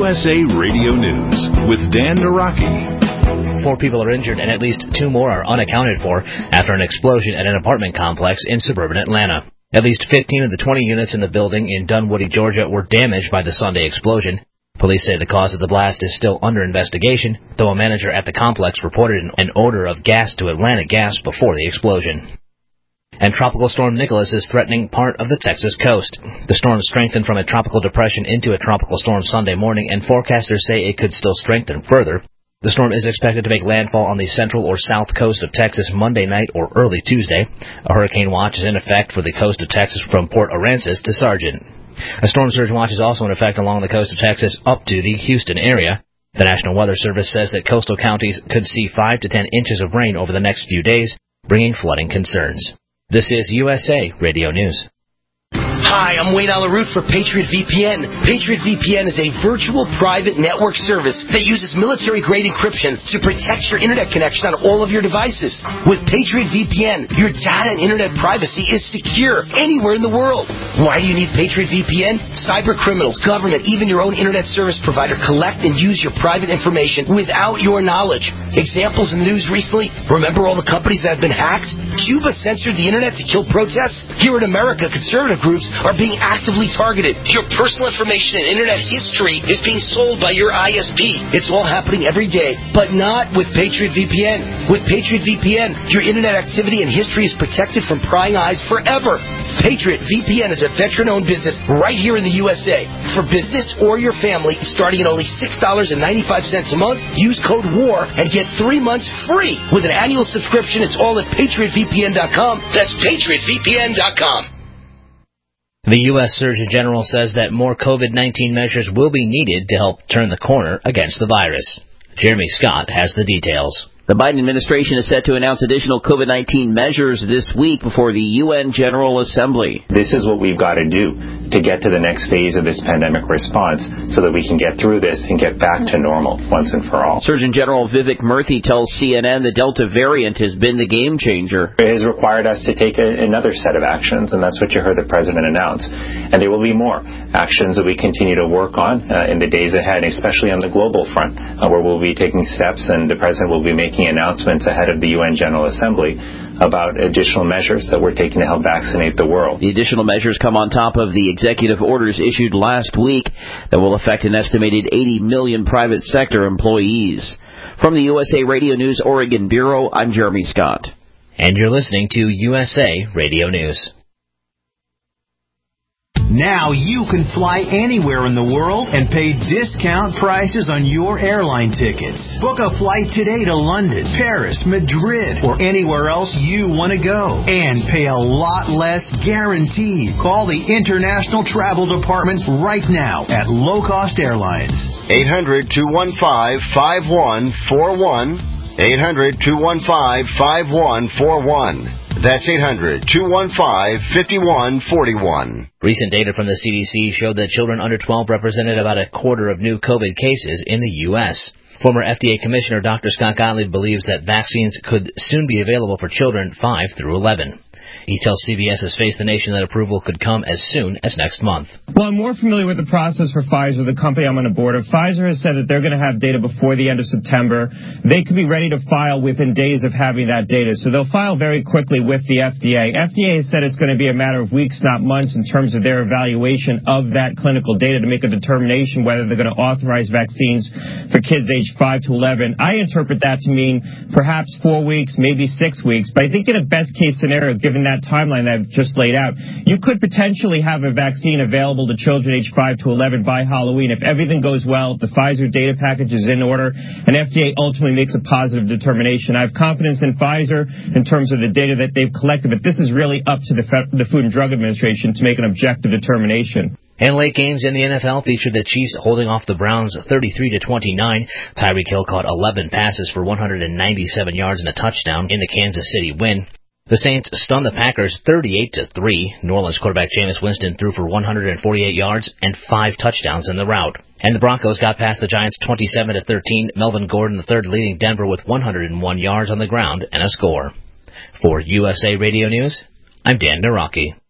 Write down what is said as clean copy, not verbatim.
USA Radio News with Dan Naraki. 4 people are injured and at least 2 more are unaccounted for after an explosion at an apartment complex in suburban Atlanta. At least 15 of the 20 units in the building in Dunwoody, Georgia were damaged by the Sunday explosion. Police say the cause of the blast is still under investigation, though a manager at the complex reported an odor of gas to Atlanta Gas before the explosion. And Tropical Storm Nicholas is threatening part of the Texas coast. The storm strengthened from a tropical depression into a tropical storm Sunday morning, and forecasters say it could still strengthen further. The storm is expected to make landfall on the central or south coast of Texas Monday night or early Tuesday. A hurricane watch is in effect for the coast of Texas from Port Aransas to Sargent. A storm surge watch is also in effect along the coast of Texas up to the Houston area. The National Weather Service says that coastal counties could see 5 to 10 inches of rain over the next few days, bringing flooding concerns. This is USA Radio News. Hi, I'm Wayne Alaroot for Patriot VPN. Patriot VPN is a virtual private network service that uses military-grade encryption to protect your internet connection on all of your devices. With Patriot VPN, your data and internet privacy is secure anywhere in the world. Why do you need Patriot VPN? Cyber criminals, government, even your own internet service provider collect and use your private information without your knowledge. Examples in the news recently, remember all the companies that have been hacked? Cuba censored the internet to kill protests. Here in America, conservative groups are being actively targeted. Your personal information and internet history is being sold by your ISP. It's all happening every day, but not with Patriot VPN. With Patriot VPN, your internet activity and history is protected from prying eyes forever. Patriot VPN is a veteran-owned business right here in the USA. For business or your family, starting at only $6.95 a month, use code WAR and get 3 months free. With an annual subscription, it's all at PatriotVPN.com. That's PatriotVPN.com. The U.S. Surgeon General says that more COVID-19 measures will be needed to help turn the corner against the virus. Jeremy Scott has the details. The Biden administration is set to announce additional COVID-19 measures this week before the UN General Assembly. This is what we've got to do to get to the next phase of this pandemic response so that we can get through this and get back to normal once and for all. Surgeon General Vivek Murthy tells CNN the Delta variant has been the game changer. It has required us to take another set of actions, and that's what you heard the President announce. And there will be more actions that we continue to work on in the days ahead, especially on the global front, where we'll be taking steps and the President will be making announcements ahead of the UN General Assembly about additional measures that we're taking to help vaccinate the world. The additional measures come on top of the executive orders issued last week that will affect an estimated 80 million private sector employees. From the USA Radio News Oregon Bureau, I'm Jeremy Scott. And you're listening to USA Radio News. Now you can fly anywhere in the world and pay discount prices on your airline tickets. Book a flight today to London, Paris, Madrid, or anywhere else you want to go. And pay a lot less guaranteed. Call the International Travel Department right now at Low Cost Airlines. 800-215-5141. 800-215-5141. That's 800-215-5141. Recent data from the CDC showed that children under 12 represented about a quarter of new COVID cases in the U.S. Former FDA Commissioner Dr. Scott Gottlieb believes that vaccines could soon be available for children 5 through 11. He tells CBS's Face the Nation that approval could come as soon as next month. Well, I'm more familiar with the process for Pfizer, the company I'm on the board of. Pfizer has said that they're going to have data before the end of September. They could be ready to file within days of having that data. So they'll file very quickly with the FDA. FDA has said it's going to be a matter of weeks, not months, in terms of their evaluation of that clinical data to make a determination whether they're going to authorize vaccines for kids aged 5 to 11. I interpret that to mean perhaps 4 weeks, maybe 6 weeks. But I think in a best-case scenario, given that timeline that I've just laid out, you could potentially have a vaccine available to children aged 5 to 11 by Halloween. If everything goes well, if the Pfizer data package is in order, and FDA ultimately makes a positive determination. I have confidence in Pfizer in terms of the data that they've collected, but this is really up to the Food and Drug Administration to make an objective determination. And late games in the NFL featured the Chiefs holding off the Browns 33-29. Tyreek Hill caught 11 passes for 197 yards and a touchdown in the Kansas City win. The Saints stunned the Packers 38-3. New Orleans quarterback Jameis Winston threw for 148 yards and 5 touchdowns in the rout. And the Broncos got past the Giants 27-13. Melvin Gordon III leading Denver with 101 yards on the ground and a score. For USA Radio News, I'm Dan Naraki.